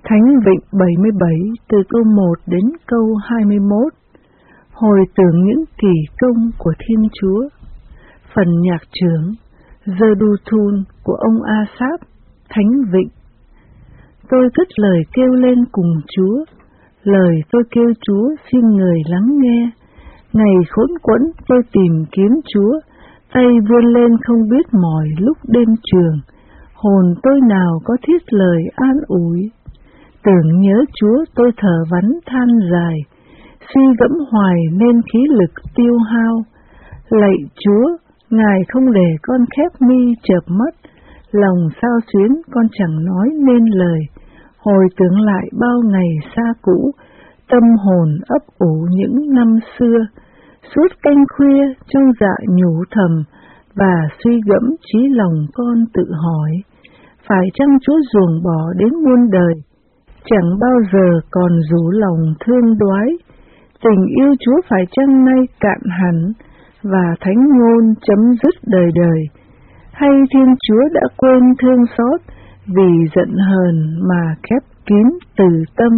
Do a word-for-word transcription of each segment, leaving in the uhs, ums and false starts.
Thánh Vịnh bảy mươi bảy từ câu một đến câu hai mươi mốt, hồi tưởng những kỳ công của Thiên Chúa. Phần nhạc trưởng Giê-đu-thun của ông A-sáp, Thánh Vịnh. Tôi cất lời kêu lên cùng Chúa, lời tôi kêu Chúa xin người lắng nghe. Ngày khốn quẫn tôi tìm kiếm Chúa, tay vươn lên không biết mỏi lúc đêm trường. Hồn tôi nào có thiết lời an ủi, tưởng nhớ Chúa tôi thở vắn than dài, suy gẫm hoài nên khí lực tiêu hao. Lạy Chúa, Ngài không để con khép mi chợp mắt, lòng sao xuyến con chẳng nói nên lời. Hồi tưởng lại bao ngày xa cũ, tâm hồn ấp ủ những năm xưa. Suốt canh khuya trong dạ nhủ thầm, và suy gẫm trí lòng con tự hỏi, phải chăng Chúa ruồng bỏ đến muôn đời, chẳng bao giờ còn rủ lòng thương đoái. Tình yêu Chúa phải chăng nay cạn hẳn, và thánh ngôn chấm dứt đời đời. Hay Thiên Chúa đã quên thương xót, vì giận hờn mà khép kín từ tâm.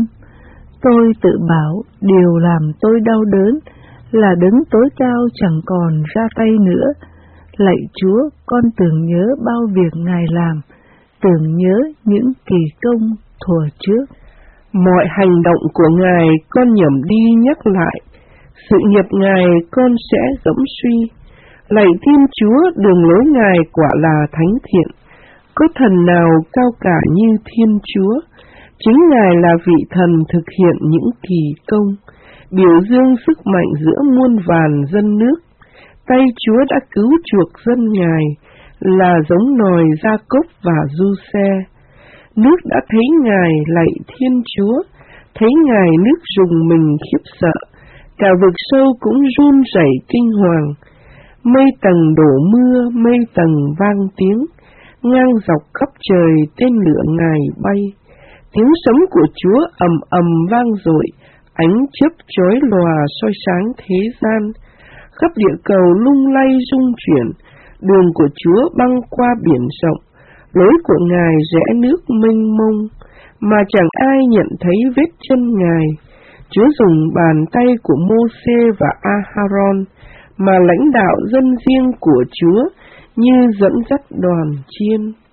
Tôi tự bảo điều làm tôi đau đớn là Đấng tối cao chẳng còn ra tay nữa. Lạy Chúa, con tưởng nhớ bao việc Ngài làm, tưởng nhớ những kỳ công thuở trước. Mọi hành động của Ngài con nhẩm đi nhắc lại, sự nghiệp Ngài con sẽ dẫm suy. Lạy Thiên Chúa, đường lối Ngài quả là thánh thiện, có thần nào cao cả như Thiên Chúa. Chính Ngài là vị thần thực hiện những kỳ công, biểu dương sức mạnh giữa muôn vàn dân nước. Tay Chúa đã cứu chuộc dân Ngài, là giống nòi Gia-cốp và Du-xe. Nước đã thấy Ngài, lạy Thiên Chúa, thấy Ngài nước rùng mình khiếp sợ, cả vực sâu cũng run rẩy kinh hoàng. Mây tầng đổ mưa, mây tầng vang tiếng, ngang dọc khắp trời tên lửa Ngài bay. Tiếng sấm của Chúa ầm ầm vang dội, ánh chớp chói lòa soi sáng thế gian. Khắp địa cầu lung lay rung chuyển, đường của Chúa băng qua biển rộng, lối của Ngài rẽ nước mênh mông, mà chẳng ai nhận thấy vết chân Ngài. Chúa dùng bàn tay của Mô-sê và A-ha-ron mà lãnh đạo dân riêng của Chúa như dẫn dắt đoàn chiên.